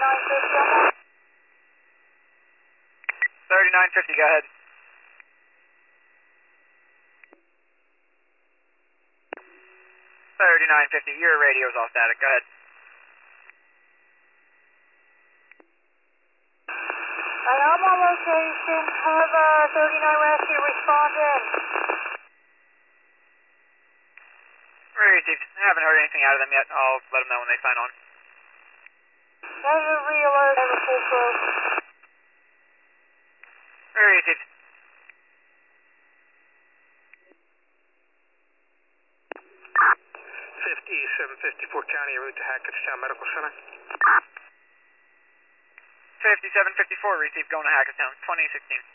3950, go ahead. 3950, your radio's all static, go ahead. I'm on location. Have 39 Rescue respond in. Received. I haven't heard anything out of them yet. I'll let them know when they sign on. Negative re-alert, have a full crew. Received. 5754 County, route to Hackettstown Medical Center. 5754, received, going to Hackettstown, 2016.